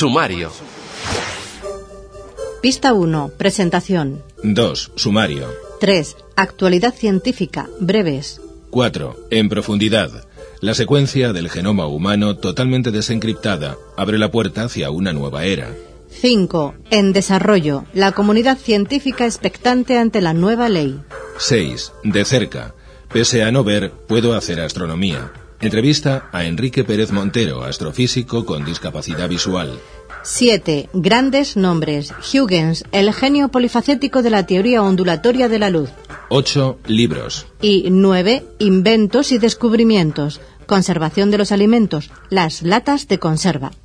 Sumario. Pista 1. Presentación. 2. Sumario. 3. Actualidad científica. Breves. 4. En profundidad. La secuencia del genoma humano totalmente desencriptada abre la puerta hacia una nueva era. 5. En desarrollo. La comunidad científica expectante ante la nueva ley. 6. De cerca. Pese a no ver, puedo hacer astronomía. Entrevista a Enrique Pérez Montero, astrofísico con discapacidad visual. 7. Grandes nombres. Huygens, el genio polifacético de la teoría ondulatoria de la luz. 8. Libros. Y 9. Inventos y descubrimientos. Conservación de los alimentos. Las latas de conserva.